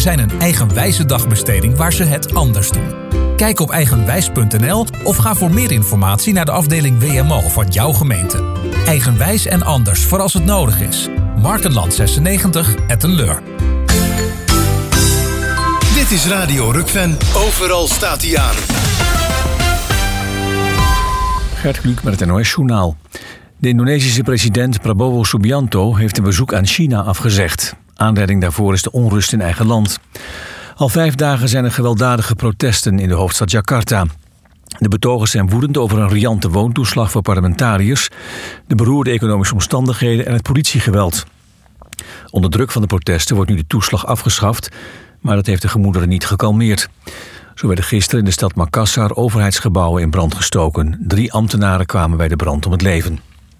zijn een eigenwijze dagbesteding waar ze het anders doen. Kijk op eigenwijs.nl of ga voor meer informatie naar de afdeling WMO van jouw gemeente. Eigenwijs en anders voor als het nodig is. Markenland 96, Etten-Leur. Dit is Radio Rukven. Overal staat hij aan. Gert Kluk met het NOS-journaal. De Indonesische president Prabowo Subianto heeft een bezoek aan China afgezegd. Aanleiding daarvoor is de onrust in eigen land. Al 5 dagen zijn er gewelddadige protesten in de hoofdstad Jakarta. De betogers zijn woedend over een riante woontoeslag voor parlementariërs, de beroerde economische omstandigheden en het politiegeweld. Onder druk van de protesten wordt nu de toeslag afgeschaft, maar dat heeft de gemoederen niet gekalmeerd. Zo werden gisteren in de stad Makassar overheidsgebouwen in brand gestoken. 3 ambtenaren kwamen bij de brand om het leven.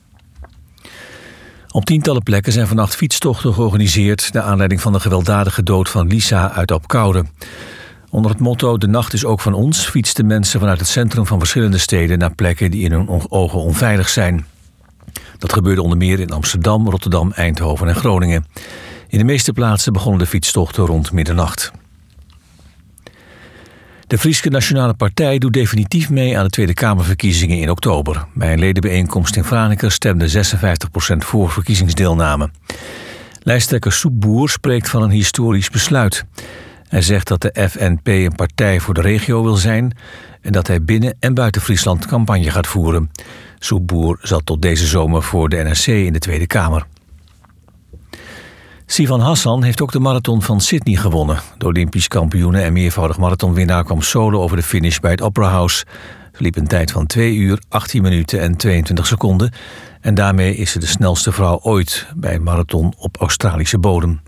Op tientallen plekken zijn vannacht fietstochten georganiseerd naar aanleiding van de gewelddadige dood van Lisa uit Apkoude. Onder het motto "De nacht is ook van ons" fietsten mensen vanuit het centrum van verschillende steden naar plekken die in hun ogen onveilig zijn. Dat gebeurde onder meer in Amsterdam, Rotterdam, Eindhoven en Groningen. In de meeste plaatsen begonnen de fietstochten rond middernacht. De Frieske Nationale Partij doet definitief mee aan de Tweede Kamerverkiezingen in oktober. Bij een ledenbijeenkomst in Franeker stemde 56% voor verkiezingsdeelname. Lijsttrekker Soep Boer spreekt van een historisch besluit. Hij zegt dat de FNP een partij voor de regio wil zijn en dat hij binnen en buiten Friesland campagne gaat voeren. Soep Boer zat tot deze zomer voor de NSC in de Tweede Kamer. Sivan Hassan heeft ook de marathon van Sydney gewonnen. De Olympisch kampioene en meervoudig marathonwinnaar kwam solo over de finish bij het Opera House. Ze liep een tijd van 2 uur, 18 minuten en 22 seconden. En daarmee is ze de snelste vrouw ooit bij een marathon op Australische bodem.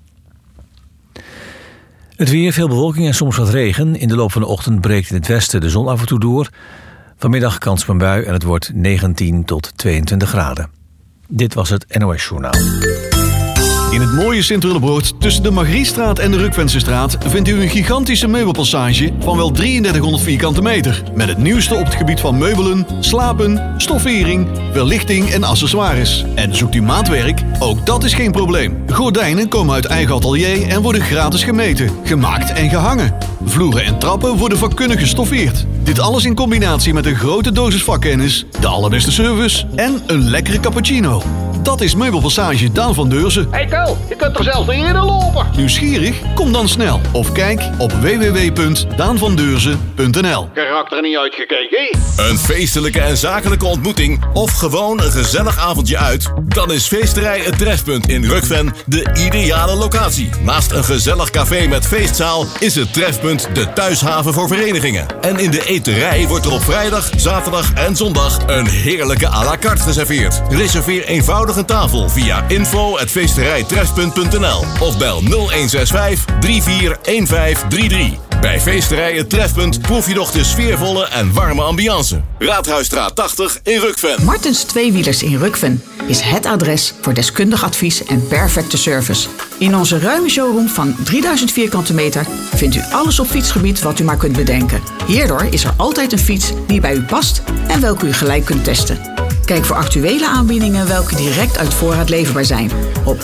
Het weer, veel bewolking en soms wat regen. In de loop van de ochtend breekt in het westen de zon af en toe door. Vanmiddag kans op een bui en het wordt 19 tot 22 graden. Dit was het NOS Journaal. In het mooie Sint-Willebroord tussen de Margriestraat en de Rukvensestraat vindt u een gigantische meubelpassage van wel 3300 vierkante meter. Met het nieuwste op het gebied van meubelen, slapen, stoffering, verlichting en accessoires. En zoekt u maatwerk? Ook dat is geen probleem. Gordijnen komen uit eigen atelier en worden gratis gemeten, gemaakt en gehangen. Vloeren en trappen worden vakkundig gestoffeerd. Dit alles in combinatie met een grote dosis vakkennis, de allerbeste service en een lekkere cappuccino. Dat is Meubelpassage Daan van Deurzen. Hey Ko, je kunt er zelfs niet eerder lopen. Nieuwsgierig? Kom dan snel of kijk op www.daanvandeurzen.nl. Geraakt er niet uitgekeken? Een feestelijke en zakelijke ontmoeting of gewoon een gezellig avondje uit? Dan is Feesterij Het Trefpunt in Rukven de ideale locatie. Naast een gezellig café met feestzaal is het Trefpunt de thuishaven voor verenigingen. En in de eterij wordt er op vrijdag, zaterdag en zondag een heerlijke à la carte geserveerd. Reserveer eenvoudig een tafel via info@feesterijtrefpunt.nl of bel 0165 341533. Bij Feesterij Het Trefpunt proef je nog de sfeervolle en warme ambiance. Raadhuisstraat 80 in Rukven. Martens Tweewielers in Rukven is het adres voor deskundig advies en perfecte service. In onze ruime showroom van 3000 vierkante meter vindt u alles op fietsgebied wat u maar kunt bedenken. Hierdoor is er altijd een fiets die bij u past en welke u gelijk kunt testen. Kijk voor actuele aanbiedingen welke direct uit voorraad leverbaar zijn op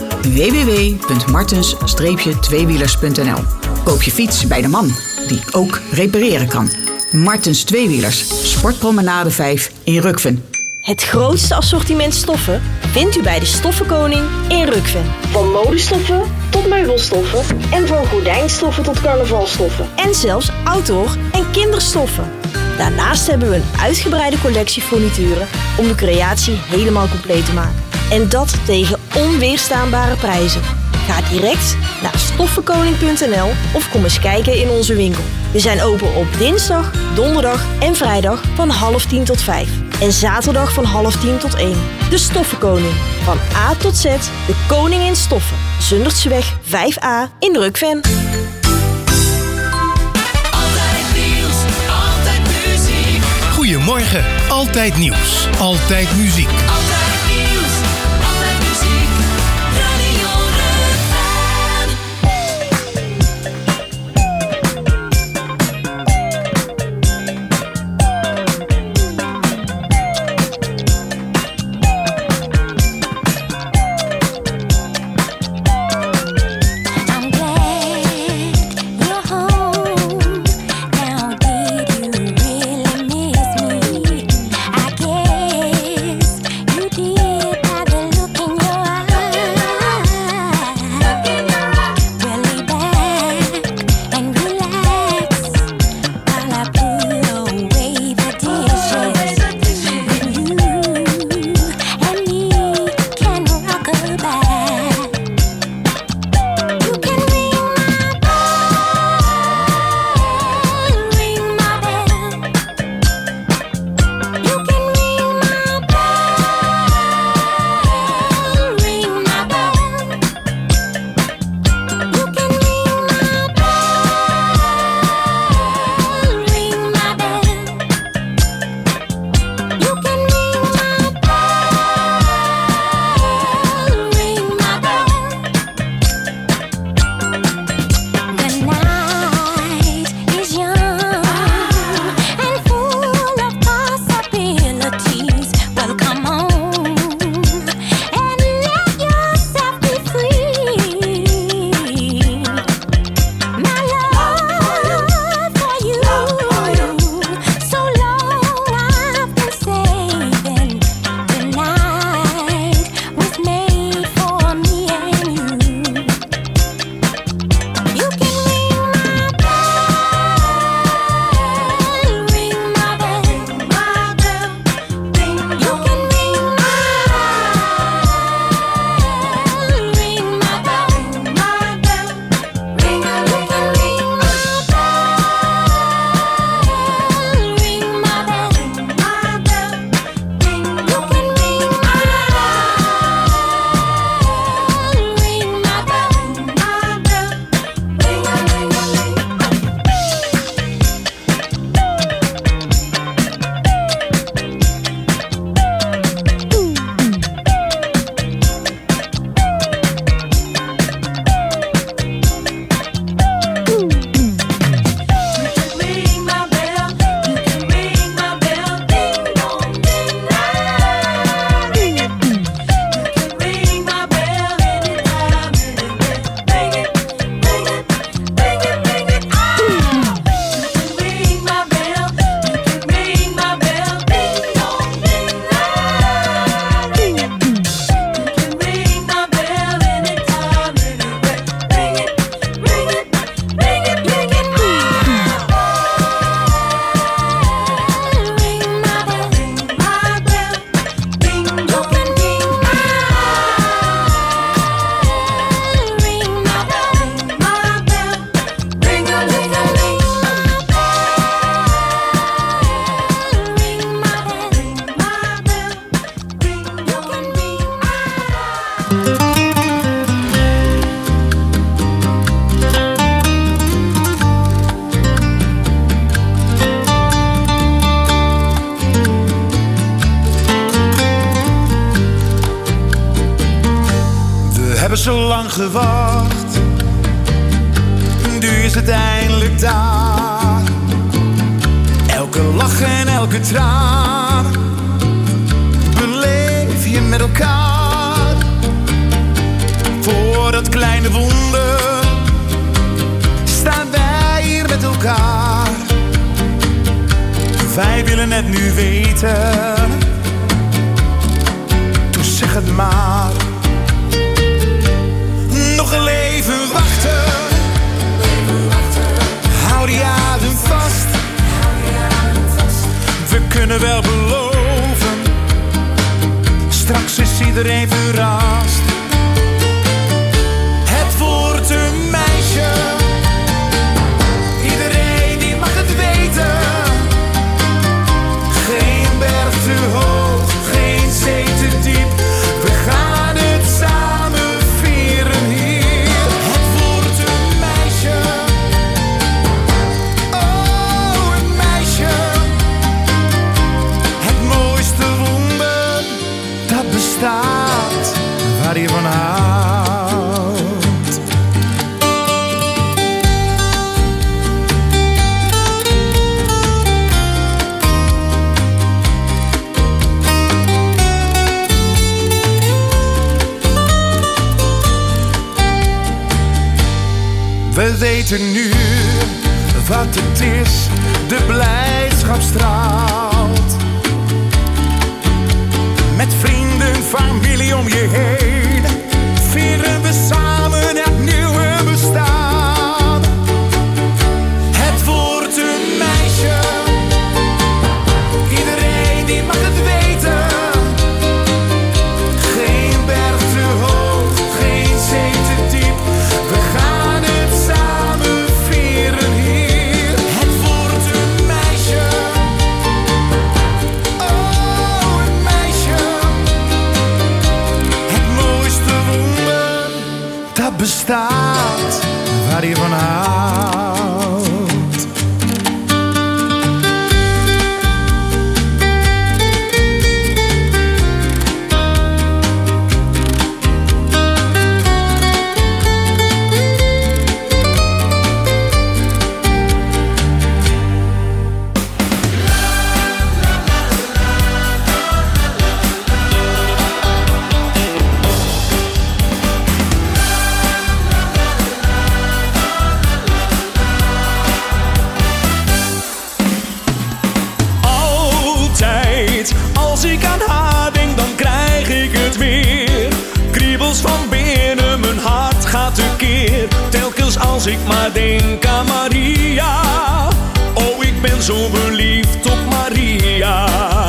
www.martens-tweewielers.nl. Koop je fiets bij de man die ook repareren kan. Martens Tweewielers, Sportpromenade 5 in Rukven. Het grootste assortiment stoffen vindt u bij de Stoffenkoning in Rukven. Van modestoffen tot meubelstoffen en van gordijnstoffen tot carnavalstoffen. En zelfs outdoor- en kinderstoffen. Daarnaast hebben we een uitgebreide collectie furnituren om de creatie helemaal compleet te maken. En dat tegen onweerstaanbare prijzen. Ga direct naar stoffenkoning.nl of kom eens kijken in onze winkel. We zijn open op dinsdag, donderdag en vrijdag van 9:30 tot 5. En zaterdag van 9:30 tot 1. De Stoffenkoning. Van A tot Z, de koning in stoffen. Zundertseweg 5A in Rukven. Goedemorgen, altijd nieuws, altijd muziek. Altijd nieuws, altijd muziek, Radio I'm glad lang gewacht. Nu is het eindelijk daar. Elke lach en elke traan beleef je met elkaar. Voor dat kleine wonder staan wij hier met elkaar. Wij willen het nu weten. Toen zeg het maar. Nog een leven wachten. Hou die adem vast. We kunnen wel beloven. Straks is iedereen verrast. Het wordt een meisje. Iedereen die mag het weten. Geen berg te hoog, geen zee te diep. We gaan het samen vieren hier. Het wordt een meisje. Oh, een meisje. Het mooiste wonder dat bestaat, waar je van houdt. We weten nu wat het is, de blijdschap straalt. Met vrienden, familie om je heen, vieren we samen het nieuwe bestaan. Het wordt een meisje, iedereen die mag het weten. Geen berg te hoog, geen zee te diep. We gaan het samen vieren hier. Het wordt een meisje. Oh, een meisje. Het mooiste wonder dat bestaat, waar je van houdt. Altijd, als ik aan haar denk, dan krijg ik het weer. Kriebels van binnen, mijn hart gaat tekeer. Telkens als ik maar denk aan Maria. Oh, ik ben zo verliefd op Maria.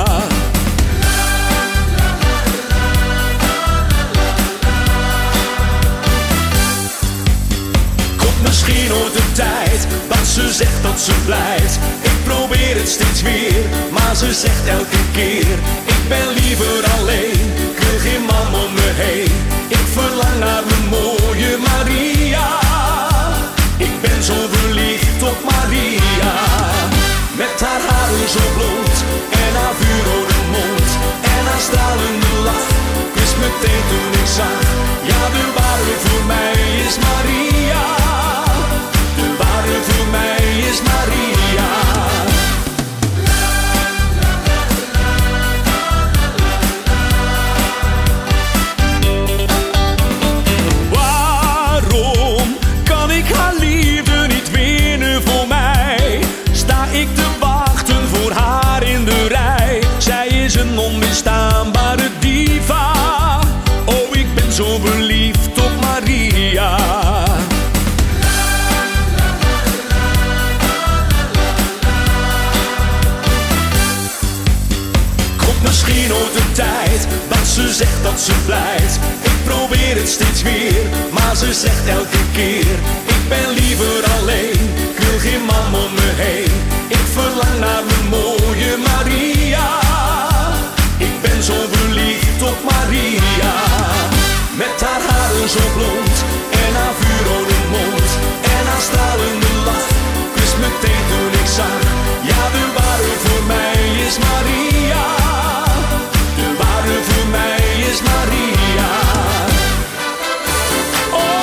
Komt misschien ooit een tijd dat ze zegt dat ze blijft. Ik probeer het steeds weer, maar ze zegt elke keer: ik ben liever alleen, ik wil geen man om me heen. Ik verlang naar mijn mooie Maria. Ik ben zo verliefd op Maria. Met haar haren zo blond en haar vuurrode mond en haar stralende lach. Ik wist meteen toen ik zag, ja, de ware voor mij is Maria. De ware voor mij is Maria. Waarom kan ik haar liefde niet winnen voor mij? Sta ik te wachten voor haar in de rij? Zij is een onweerstaanbare diva. Oh, ik ben zo verliefd op Maria. Komt misschien ooit een tijd dat ze zegt dat ze blijft. Ik probeer het steeds weer, maar ze zegt elke keer: ik ben liever alleen, ik wil geen man om me heen. Ik verlang naar mijn mooie Maria. Ik ben zo verliefd op Maria. Met haar haren zo blond en haar vuurrode mond en haar stralende lach. Ik wist meteen toen ik zag, ja, de ware voor mij is Maria. De ware voor mij is Maria. Oh,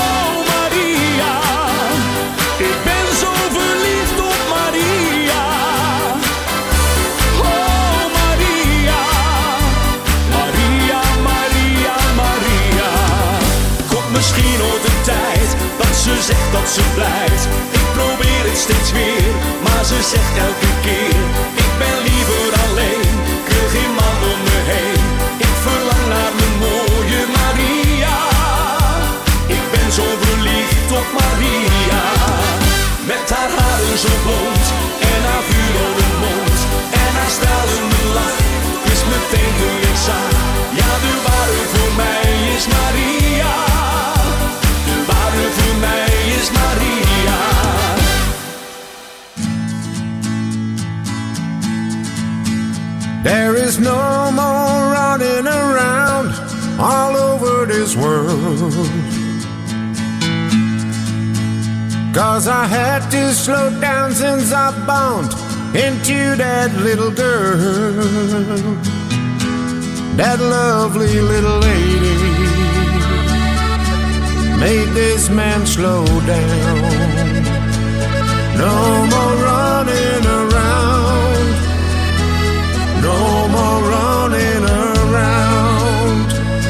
ze pleit. Ik probeer het steeds weer, maar ze zegt elke keer: ik ben liever alleen, ik wil geen man om me heen. Ik verlang naar mijn mooie Maria. Ik ben zo verliefd op Maria. Met haar haren zo blond en haar vuurrode mond en haar stralende lach is meteen toen ik zag. Ja, de ware voor mij is Maria. De ware voor mij is Maria. There is no more running around all over this world, 'cause I had to slow down since I bumped into that little girl, that lovely little lady, made this man slow down. No more running around, no more running around.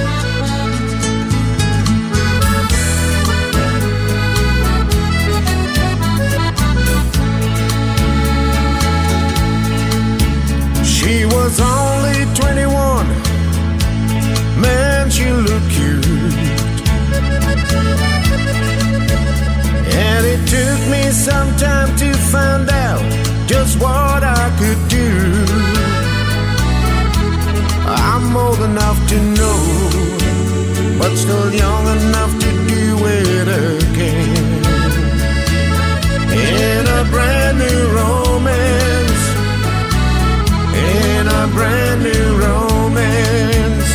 She was only 21, man, she looked cute. And it took me some time to find out just what I could do. I'm old enough to know, but still young enough to do it again. In a brand new romance, in a brand new romance.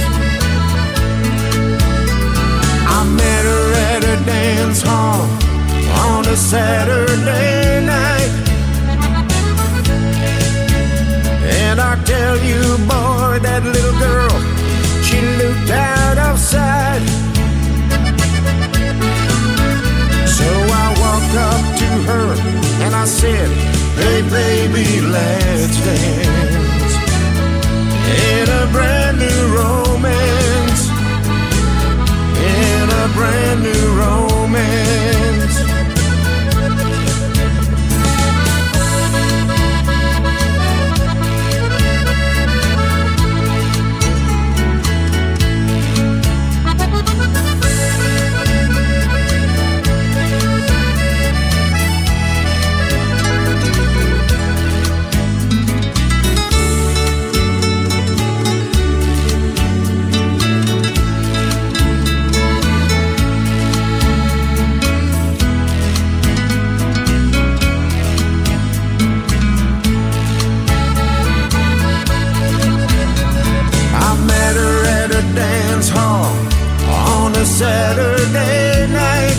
I met her at a dance hall on a Saturday night, and I tell you, boy, that little girl, she looked out of sight. So I walked up to her and I said, hey baby, let's dance. In a brand new romance, in a brand new romance. Dance hall on a Saturday night,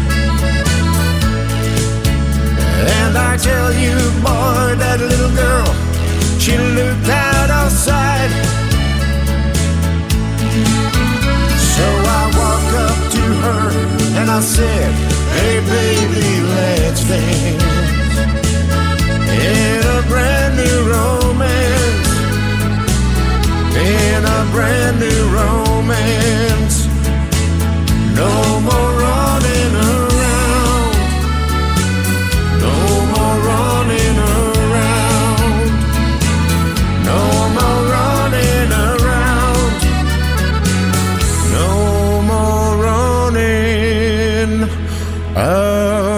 and I tell you, boy, that little girl, she looked out of sight. So I walk up to her and I said, hey baby, let's dance. In a brand new romance, in a brand new romance. No more running around, no more running around, no more running around, no more running around.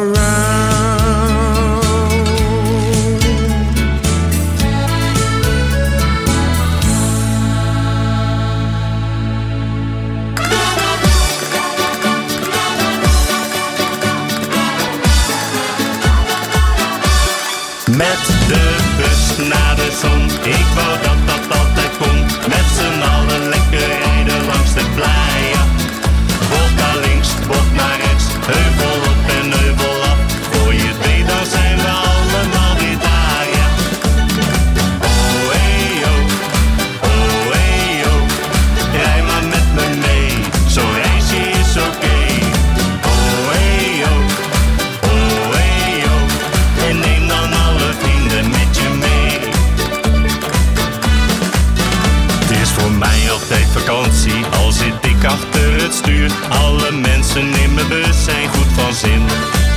Met de bus naar de zon, ik wou dat dat altijd kon. Met z'n allen lekker rijden langs de pleien. Bocht naar links, bocht naar rechts, heuvel op en heuvel af. Voor je het weet, dan zijn we allemaal weer daar, ja. Oh hey yo, rij maar met me mee, zo'n reisje is oké. Oh hey yo, en neem dan alle vrienden met je mee. Het is voor mij altijd vakantie, al zit ik achter het stuur. Alle mensen in mijn bus zijn goed van zin.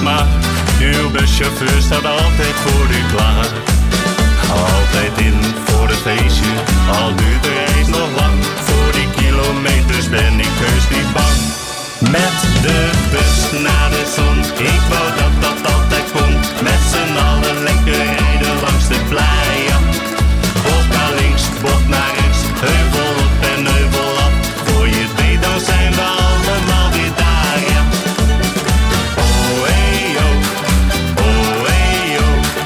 maar. Uw buschauffeur staat altijd voor u klaar. Altijd in voor het feestje, al duurt de reis nog lang. Voor die kilometers ben ik heus niet bang. Met de bus naar de zon, ik wou dat dat altijd kon. Met z'n allen lekker rijden langs de pleia. Bocht naar links, bocht naar rechts, heuvel op en heuvel af. Voor je het weet dan zijn we allemaal weer daar, ja. Oh hey yo, oh hey yo.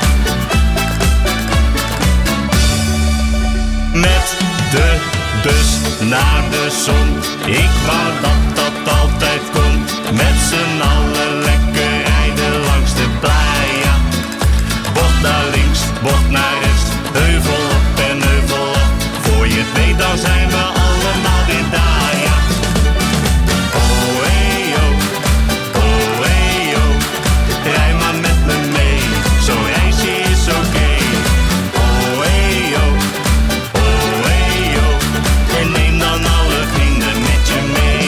Met de bus naar de zon, ik wou dat dat altijd kon. Met z'n allen lekker rijden langs de pleia. Bocht naar links, bocht naar rechts, heuvel op en heuvel af. Voor je het weet dan zijn we allemaal weer daar, ja. Oh hey yo, oh hey yo. Rij maar met me mee, zo'n reisje is oké. Oh hey yo, oh hey yo. En neem dan alle vrienden met je mee.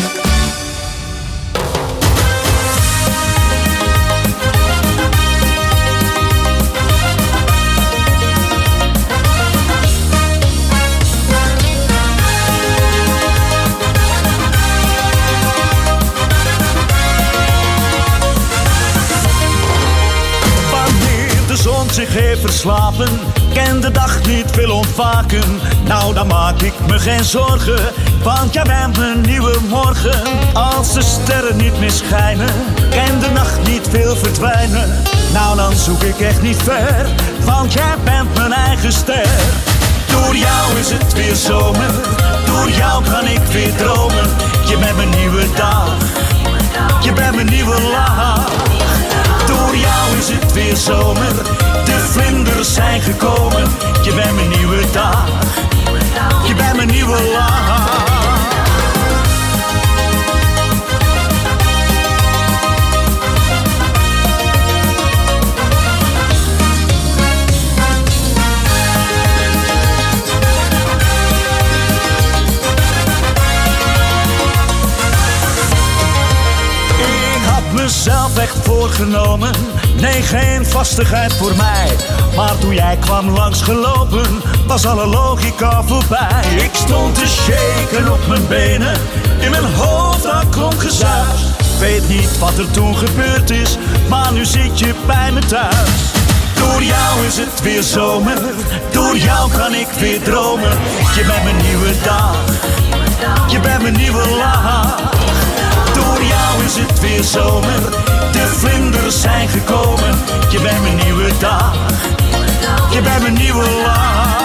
Wanneer de zon zich heeft verslapen en de dag niet wil ontwaken, nou dan maak ik me geen zorgen, want jij bent mijn nieuwe morgen. Als de sterren niet meer schijnen en de nacht niet wil verdwijnen, nou dan zoek ik echt niet ver, want jij bent mijn eigen ster. Door jou is het weer zomer, door jou kan ik weer dromen. Je bent mijn nieuwe dag, je bent mijn nieuwe lach. Door jou is het weer zomer, de vlinders zijn gekomen. Je bent mijn nieuwe dag, je bent mijn nieuwe lach. Ik had mezelf echt voorgenomen, nee geen vastigheid voor mij. Maar toen jij kwam langsgelopen, was alle logica voorbij. Ik stond te shaken op mijn benen, in mijn hoofd dat klonk gezuis. Weet niet wat er toen gebeurd is, maar nu zit je bij me thuis. Door jou is het weer zomer, door jou kan ik weer dromen. Je bent mijn nieuwe dag, je bent mijn nieuwe lach. Door jou is het weer zomer, de vlinders zijn gekomen. Je bent mijn nieuwe dag, je bent mijn nieuwe lach.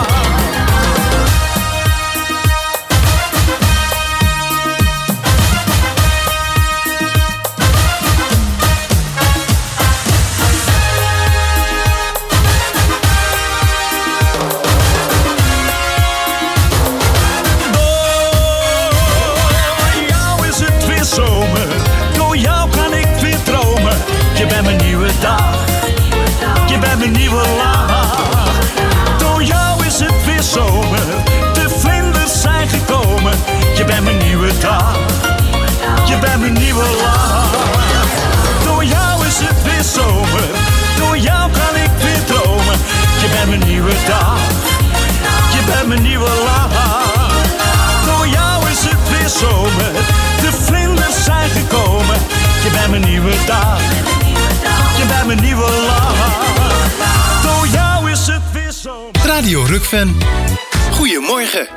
Door jou kan ik weer dromen. Je bent mijn nieuwe dag, je bent mijn nieuwe lach. Door jou is het weer zomer, de vlinders zijn gekomen. Je bent mijn nieuwe dag, je bent mijn nieuwe lach. Door jou is het weer zomer, door jou kan ik weer dromen. Je bent mijn nieuwe dag, je bent mijn nieuwe lach. Door jou is het weer zomer, de vlinders zijn gekomen. Je bent mijn nieuwe dag, je bent mijn nieuwe lach. Door jou is het weer zomer. Radio Rukven. Goedemorgen.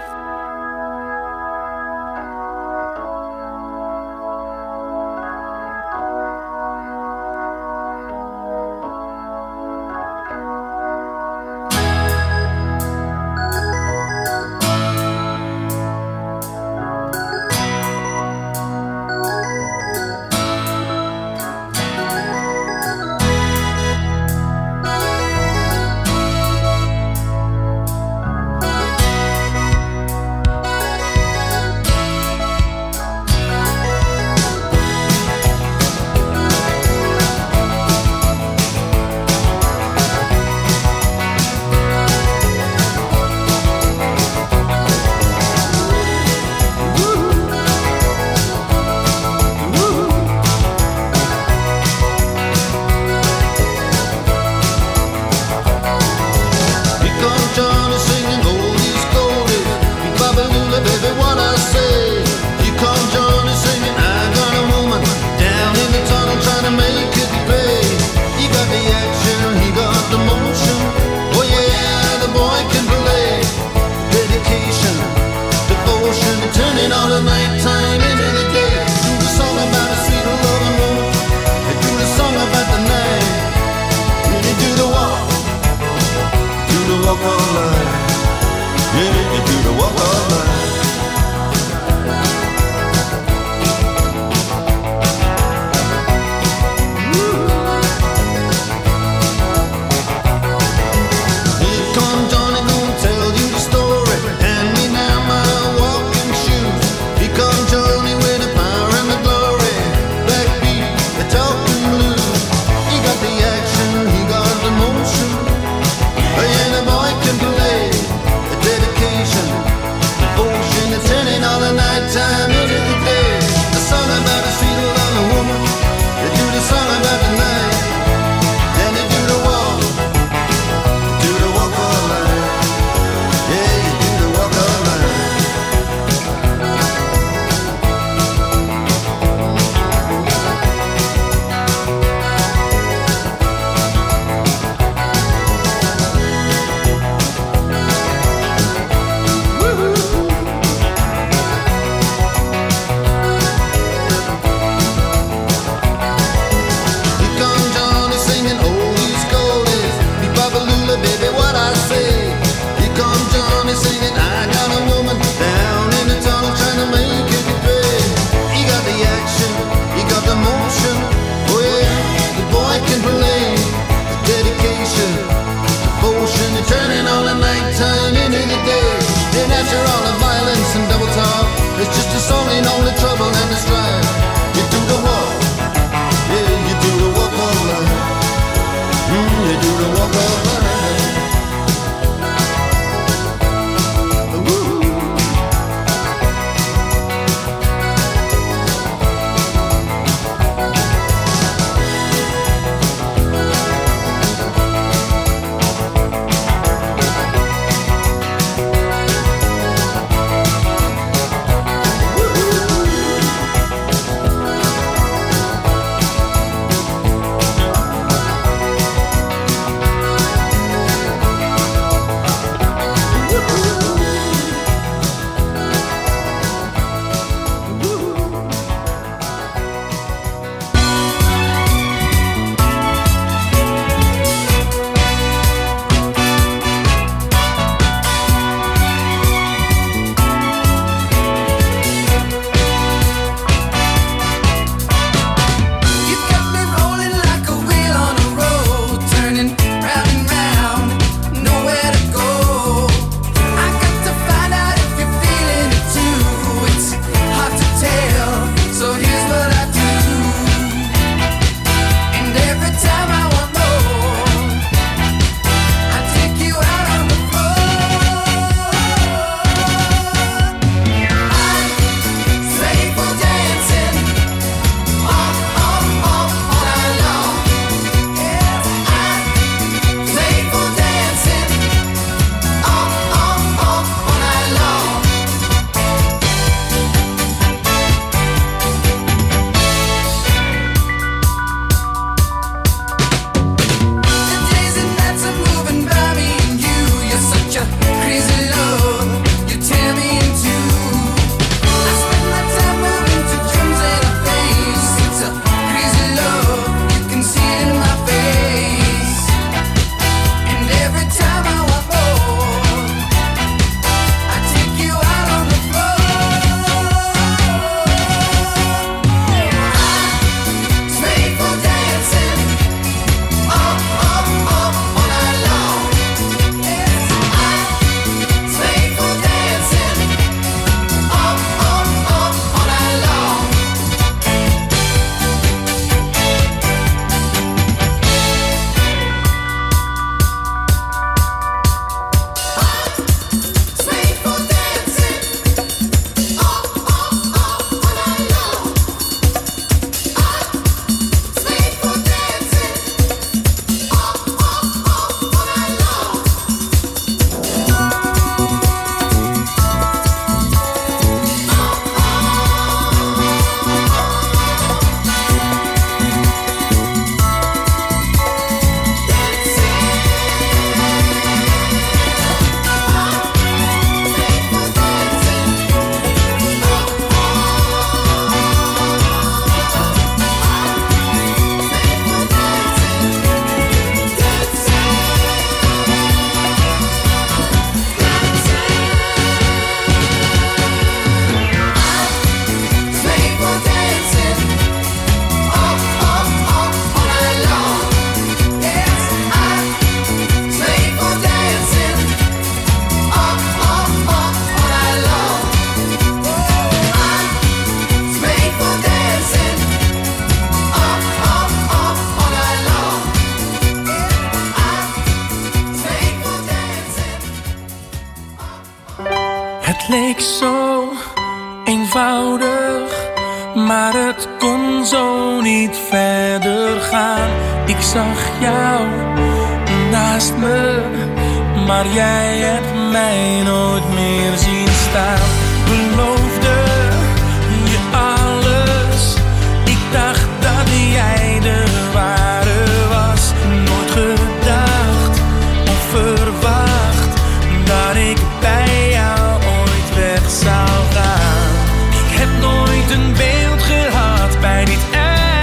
leek zo eenvoudig, maar het kon zo niet verder gaan. Ik zag jou naast me, maar jij hebt mij nooit meer zien staan. Beloofde je alles, ik dacht dat jij de ware was. Nooit gedacht of verwacht dat ik bij jou ooit weg zou gaan. Ik heb nooit een beeld gehad bij dit eind.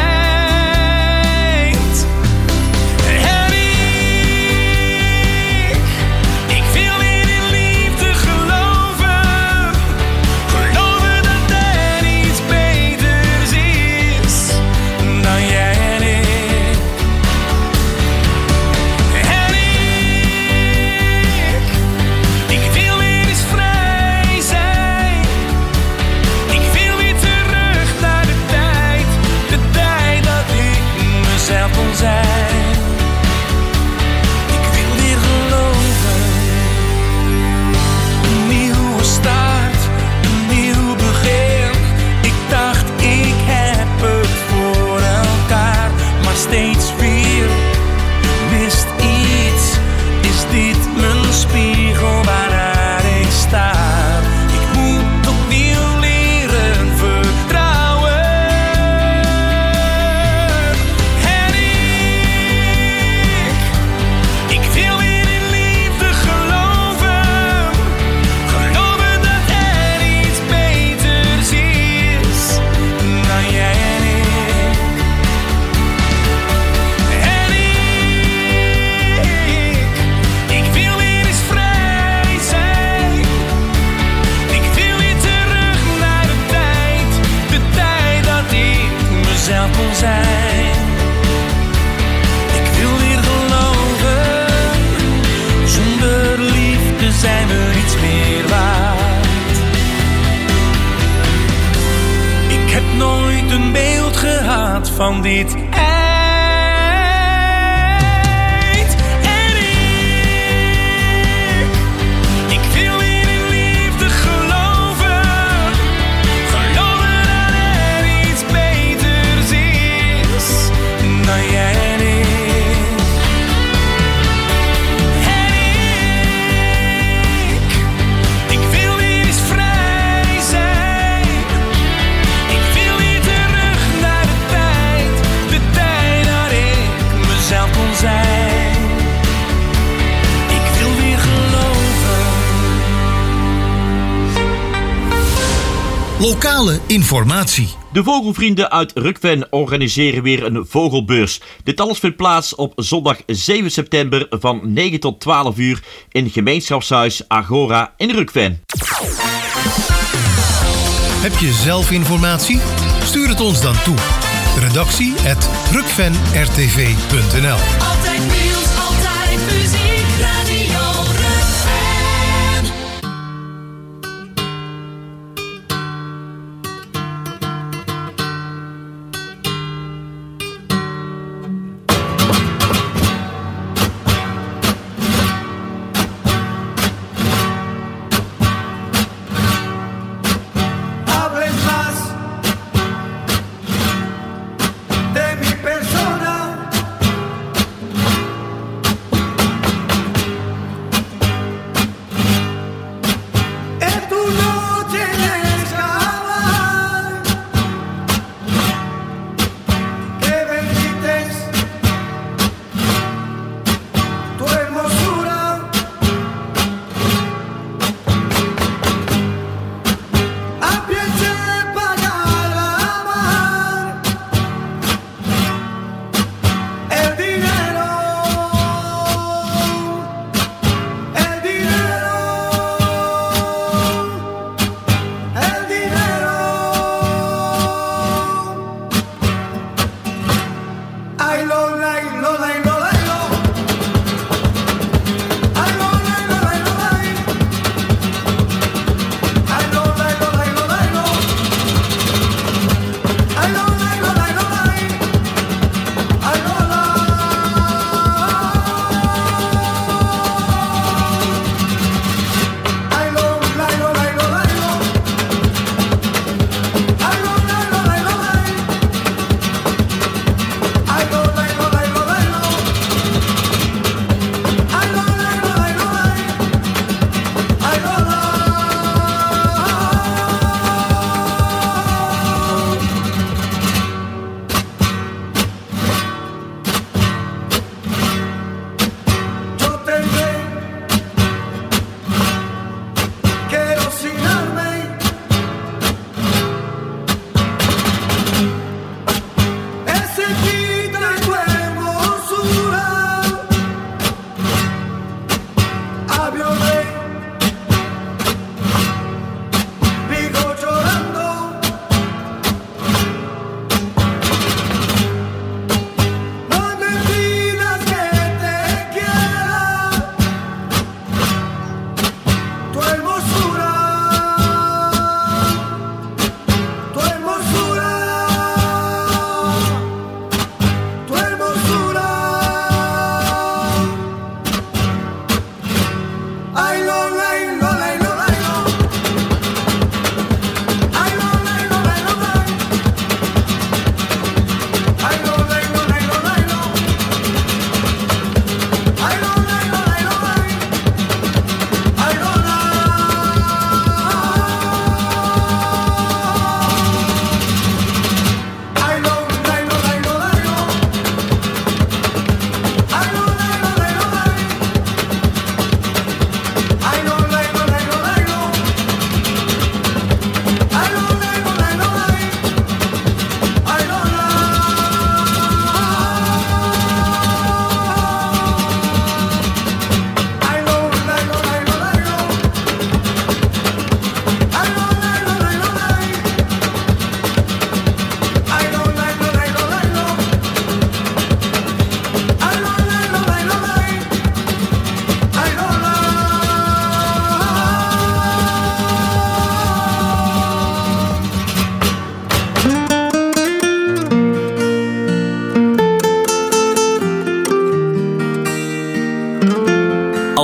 En ik wil weer in liefde geloven. Geloven dat er iets beters is dan jij en ik. En ik wil weer eens vrij zijn. Ik wil weer terug naar de tijd dat ik mezelf kon zijn. Ik wil weer geloven. Een nieuwe start, een nieuw begin. Ik dacht ik heb het voor elkaar, maar steeds weer mist iets. Is dit mijn spiegel waarnaar ik sta? Ik moet opnieuw leren vertrouwen. En ik wil weer in liefde geloven. Geloven dat er iets beters is dan jij en ik. En ik wil weer eens vrij zijn. Ik wil weer terug naar de tijd dat ik mezelf kon zijn. Ik wil weer geloven. Zonder liefde zijn we niets meer waard. Ik heb nooit een beeld gehad van dit eind. En ik wil weer in liefde geloven. Geloven dat er iets beters is dan jij en ik. En ik wil weer eens vrij zijn. Ik wil weer terug naar de tijd dat ik mezelf kon zijn. Ik wil weer geloven. Lokale informatie. De vogelvrienden uit Rukven organiseren weer een vogelbeurs. Dit alles vindt plaats op zondag 7 september van 9 tot 12 uur in gemeenschapshuis Agora in Rukven. Heb je zelf informatie? Stuur het ons dan toe. Redactie@rukvenrtv.nl. Altijd nieuws, altijd muziek, Radio Rukven. Hables más de mi persona.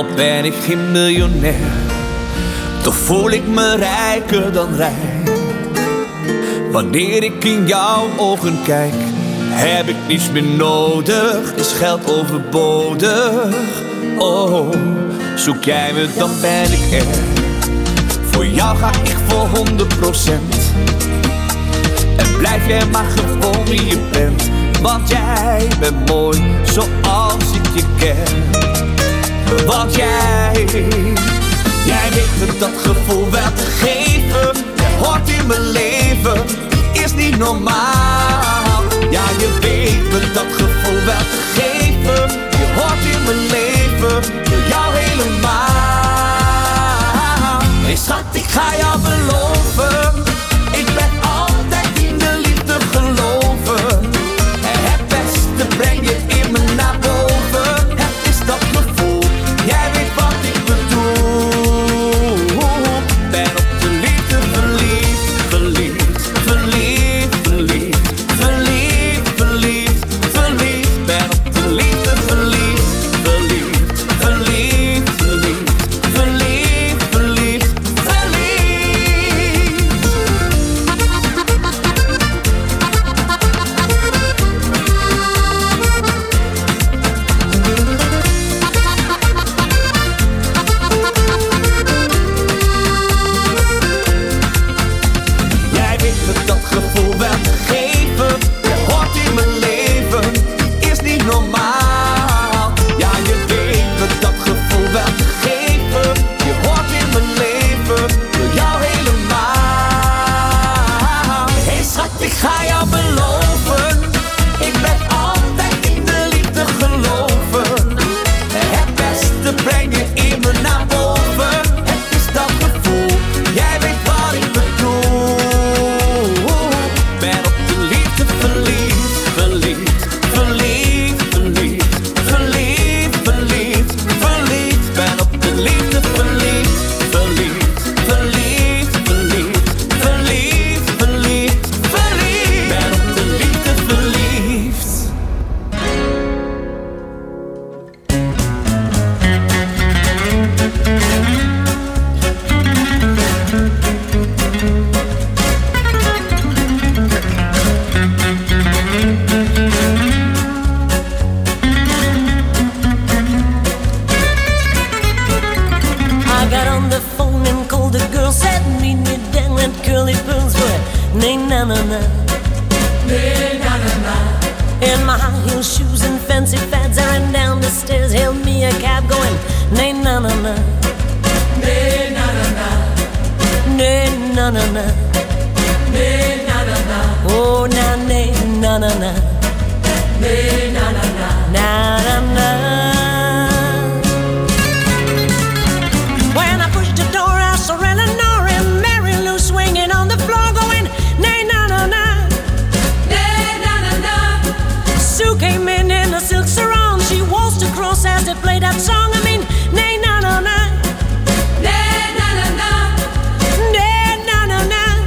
Al ben ik geen miljonair, toch voel ik me rijker dan rijk. Wanneer ik in jouw ogen kijk, heb ik niets meer nodig, is geld overbodig. Oh, zoek jij me, dan ben ik er. Voor jou ga ik voor 100%. En blijf jij maar gewoon wie je bent. Want jij bent mooi zoals ik je ken. Want jij weet me dat gevoel wel te geven. Jij hoort in mijn leven, is niet normaal. Ja, je weet me dat gevoel wel te geven. Je hoort in mijn leven, voor jou helemaal. Hey schat, ik ga jou beloven, ik ben altijd in de liefde geloven. En het beste breng je in me naar boven. Het is dat gevoel, jij weet wat ik bedoel. Ben op de liefde verliefd, verliefd, verliefd, verliefd, verliefd, verliefd, verliefd. Ben op de liefde verliefd, verliefd, verliefd, verliefd, verliefd, verliefd, jij weet me dat gevoel wel te geven. Je hoort in mijn leven, is niet normaal. Ja, je weet me dat gevoel wel te geven. Je hoort in mijn leven, voor jou helemaal. Hey schat, ik ga jou beloven, ik ben altijd in de liefde geloven. Het beste breng je in me naar boven. Het is dat gevoel, jij weet wat ik bedoel. Ben op de liefde verliefd, verliefd, verliefd, verliefd, verliefd, verliefd, verliefd. Ben op de liefde verliefd, verliefd, verliefd, verliefd, verliefd, verliefd, verliefd. Ben op de liefde verliefd. I got on the phone and called the girl, said meet me down at Curly Pearl's where nay na na na, nay na na na. In my high heel shoes and fancy fads, I ran down the stairs, hailed me a cab going nay na na na, nay na na na, nay na na na, nay na na na. Oh na nay na na na, nay na na na, na na na. When I pushed the door, I saw Eleanor and Mary Lou swinging on the floor, going nay na na na, nay na na na. Sue came in a silk sarong, she waltzed across as they played that song. I mean, nay na na na, nay na na na, nay na na na,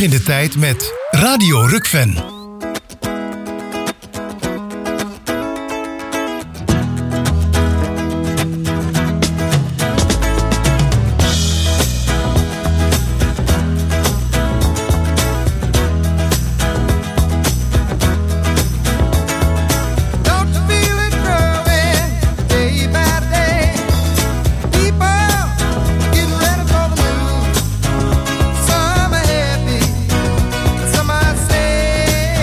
in de tijd met Radio Rukven. Some I say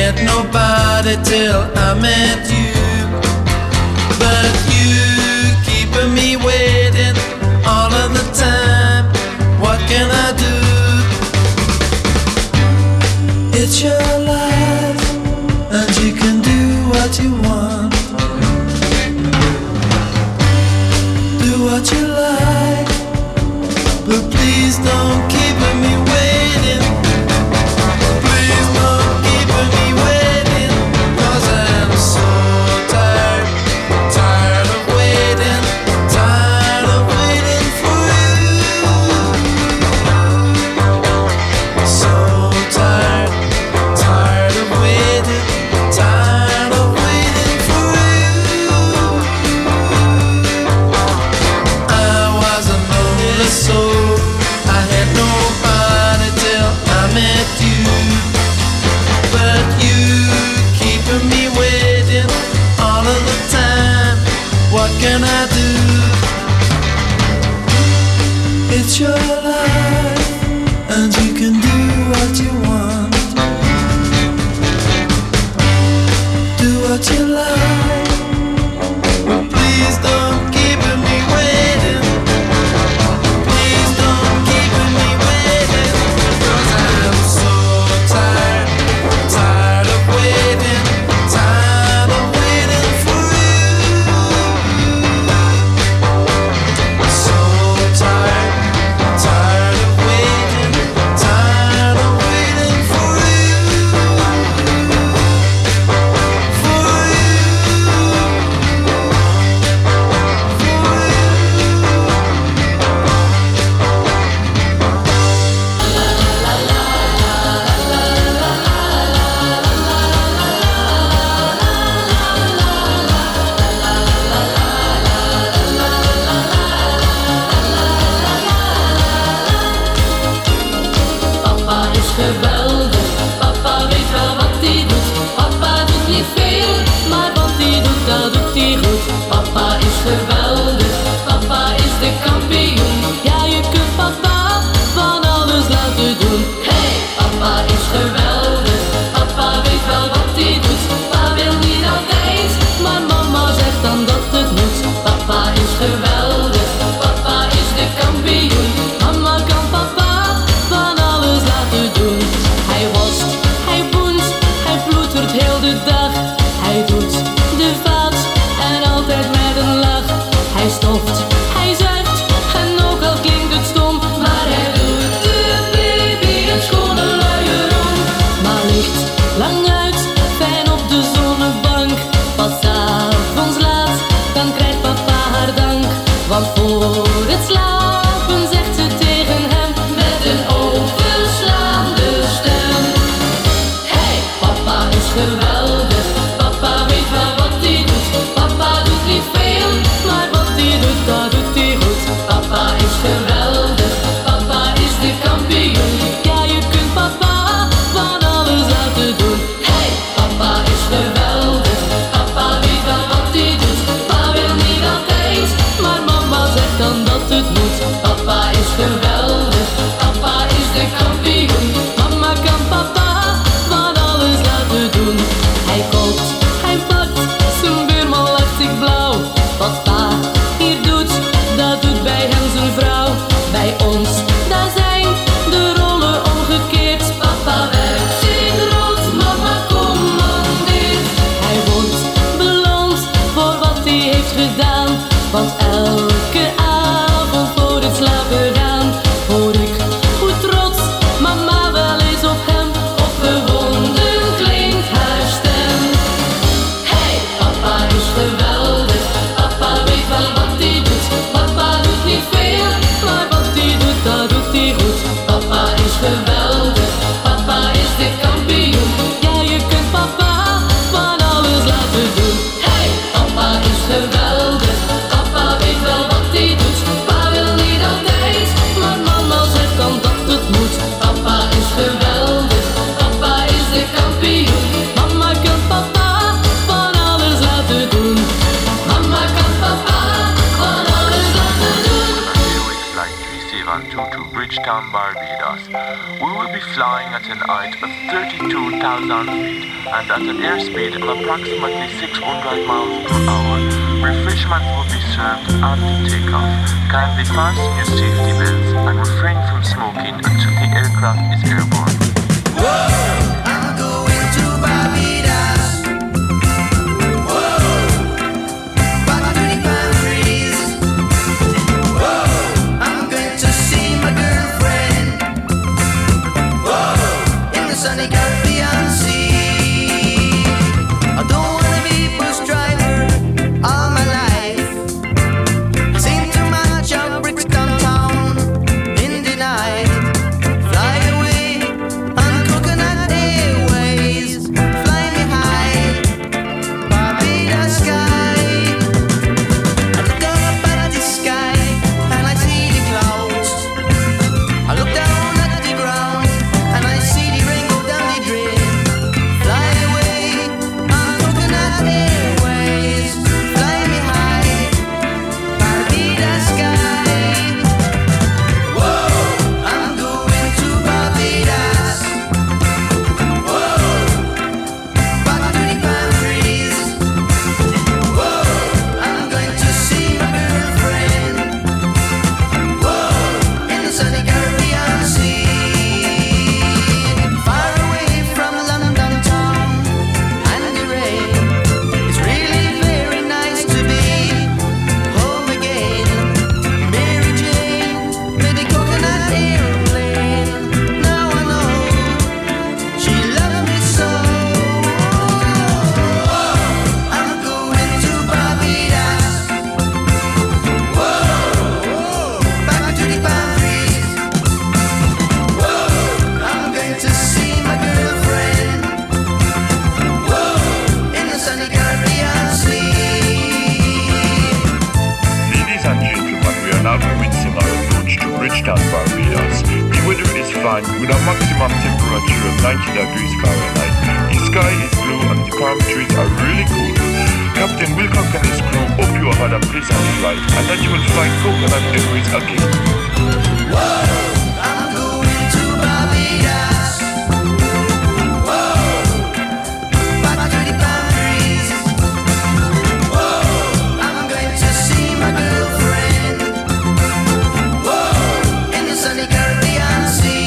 had nobody till I met you. But you keeping me waiting all of the time. What can I do? It's your life, and you can do what you want. Do what you like, but please don't keep me waiting. Please don't keep me waiting, 'cause I'm so tired, tired of waiting, tired of waiting for you. So tired, tired of waiting, tired of waiting for you. I was a lonely soul, I had nobody till I met you. But you keeping me waiting all of the time. What can I do? It's your life, and you can do what you want. Do what you like, but please don't keep me waiting. Please don't keep me waiting, 'cause I'm so tired, tired of waiting, tired of waiting for you. So tired, tired of waiting, tired of waiting for you. For you. Papa is geweldig, papa weet wel wat hij doet. Papa doet niet veel, maar wat hij doet, dat doet hij goed. Papa is geweldig, papa is de kampioen. Ja, je kunt papa van alles laten doen. Hey, papa is geweldig, papa weet wel wat hij doet. Pa wil niet altijd, maar mama zegt dan dat het moet. Papa is geweldig, papa is de kampioen. Mama kan papa van alles laten doen. Hij wast, hij boent, hij ploetert heel de dag. Hij doet de vaat en altijd met een lach. Hij stoft, hij zuigt en ook al klinkt het stom, maar hij doet de baby een schone luier om. Maar ligt lang uit, fijn op de zonnebank. Pas 's avonds laat, dan krijgt papa haar dank. Want voor het slapen zegt ze tegen hem met een overslaande stem: hey, papa is geweldig, papa weet wel wat hij doet. Papa doet niet veel, maar wat hij doet, dat doet hij goed. Papa is geweldig, papa is de kampioen. Ja, je kunt papa van alles laten doen. Hey, papa is geweldig, papa weet wel wat hij doet. Pa wil niet altijd, maar mama zegt dan dat het moet. Papa is geweldig, papa is de kampioen. Mama kan papa van alles laten doen. Hij kookt, hij bakt, zijn buurman lacht zich blauw. Wat pa hier doet, dat doet bij hem zijn vrouw. Bij ons, daar zijn de rollen omgekeerd. Papa werkt in rood, mama commandeert. Hij wordt beloond voor wat hij heeft gedaan. Want elke avond voor het slapen gaan hoor ik hoe trots mama wel is op hem. Opgewonden klinkt haar stem. Hey, papa is geweldig, papa weet wel wat hij doet. Papa doet niet veel, maar wat hij doet, dat doet hij goed. Papa is geweldig, papa is de kampioen. Ja, je kunt papa van alles laten doen. Hey, papa is geweldig, papa weet wel wat hij doet. Pa wil niet altijd, maar mama zegt dan dat het moet. Papa is geweldig, papa is de kampioen. Mama kan papa van alles laten doen. Mama kan papa van alles laten doen. Flight 372 to Bridgetown, Barbados. We will be flying at an height of 32,000 feet and at an airspeed of approximately 600 miles per hour. Refreshments will be served after takeoff. Kindly fasten your safety belts and refrain from smoking until the aircraft is airborne. I'm going to Barbados. Whoa, back to the palm trees. Whoa, I'm going to see my girlfriend. Whoa, in the sunny Caribbean Sea. I don't wanna be bus driver all my life. Seen too much of Brixton town in the night. Fly away on Coconut Airways. Fly me high, Barbados sky. I look up at the sky and I see the clouds. I look down at the ground and I see the rainbow down the drain. Fly away on Coconut Airways. Fly me high, Barbados sky. Whoa, I'm going to Barbados. Whoa, back to the palm trees. Whoa, I'm going to see my girlfriend. Whoa, in the sunny Caribbean Sea. Far away from London town and the rain. It's really very nice to be home again. Mary Jane made the coconut airplane. Now I know she loved me so. I'm going to Barbados. Whoa, back to the palm trees. Whoa, I'm going to see my girlfriend. Whoa, in the sunny Caribbean Sea. Ladies and gentlemen, we are now commencing our approach to Bridgetown, Barbados. The weather is fine with a maximum temperature of 90 degrees Fahrenheit. The sky is blue and the palm trees are really cool. Captain Wilcock and his crew hope you have had a pleasant flight and that you will fly Coconut Airways again. I'm going to Barbados. Whoa, back to the palm trees. Whoa, I'm going to see my girlfriend. Whoa, in the sunny Caribbean Sea.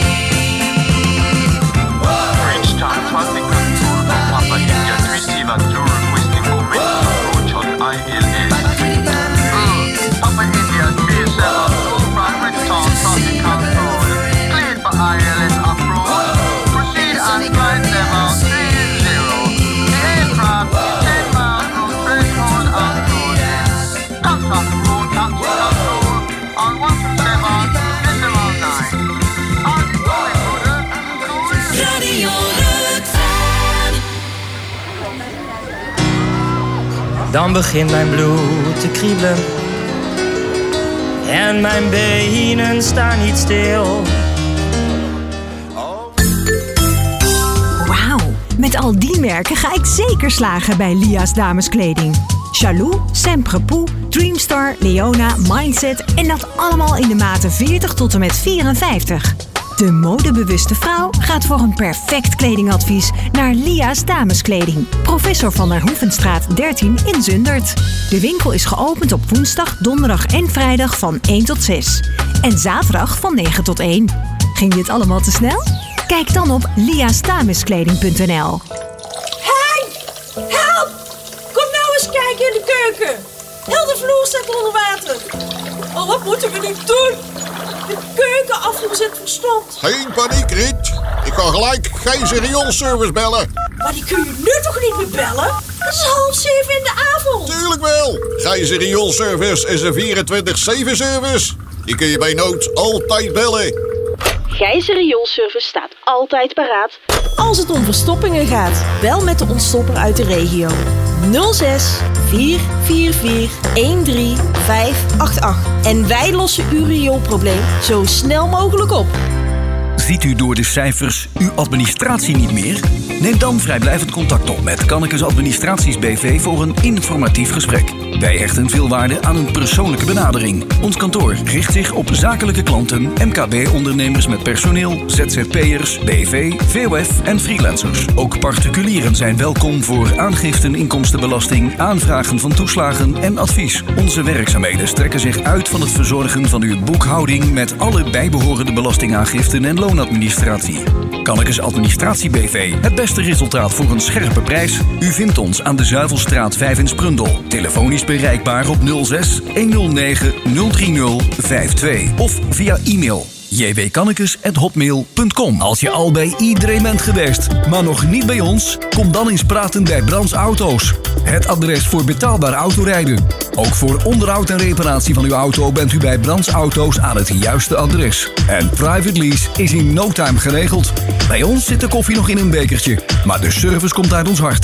Bridgetown traffic control from Papa India to receive and to requesting commencing approach on ILS. Papa India 37 from Bridgetown traffic control. Cleared for ILS approach. Proceed at flight level 30. The aircraft is 10 miles from threshold approach. Contact road taxi control on 127.9. On the going order. Radio Rukven. Dan begint mijn bloed te kriebelen en mijn benen staan niet stil. Wauw, met al die merken ga ik zeker slagen bij Lia's dameskleding. Chalou, Semprepoux, Dreamstar, Leona, Mindset en dat allemaal in de maten 40 tot en met 54. De modebewuste vrouw gaat voor een perfect kledingadvies naar Lia's dameskleding. Professor van der Hoevenstraat 13 in Zundert. De winkel is geopend op woensdag, donderdag en vrijdag van 1 tot 6. En zaterdag van 9 tot 1. Ging dit allemaal te snel? Kijk dan op liasdameskleding.nl. Hey! Help! Kom nou eens kijken in de keuken. Heel de vloer staat onder water. Oh, wat moeten we nu doen? De keukenafvoer zit verstomd. Geen paniek, Riet. Ik kan gelijk geen rioolservice bellen. Maar die kun je nu toch niet meer bellen? Het is 6:30 in de avond. Tuurlijk wel. Gijzer Rioolservice is een 24/7 service. Die kun je bij nood altijd bellen. Gijzer Rioolservice staat altijd paraat. Als het om verstoppingen gaat, bel met de ontstopper uit de regio. 06 444 13588. En wij lossen uw rioolprobleem zo snel mogelijk op. Ziet u door de cijfers uw administratie niet meer? Neem dan vrijblijvend contact op met Kannekes Administraties BV voor een informatief gesprek. Wij hechten veel waarde aan een persoonlijke benadering. Ons kantoor richt zich op zakelijke klanten, MKB-ondernemers met personeel, ZZP'ers, BV, VOF en freelancers. Ook particulieren zijn welkom voor aangiften inkomstenbelasting, aanvragen van toeslagen en advies. Onze werkzaamheden strekken zich uit van het verzorgen van uw boekhouding met alle bijbehorende belastingaangiften en loonadministratie. Kannekes Administratie BV. Het beste resultaat voor een scherpe prijs. U vindt ons aan de Zuivelstraat 5 in Sprundel. Telefonisch bereikbaar op 06 109 030 52 of via e-mail jwkannekes@hotmail.com. Als je al bij iedereen bent geweest, maar nog niet bij ons, kom dan eens praten bij Brands Auto's. Het adres voor betaalbaar autorijden. Ook voor onderhoud en reparatie van uw auto bent u bij Brands Auto's aan het juiste adres. En private lease is in no time geregeld. Bij ons zit de koffie nog in een bekertje, maar de service komt uit ons hart.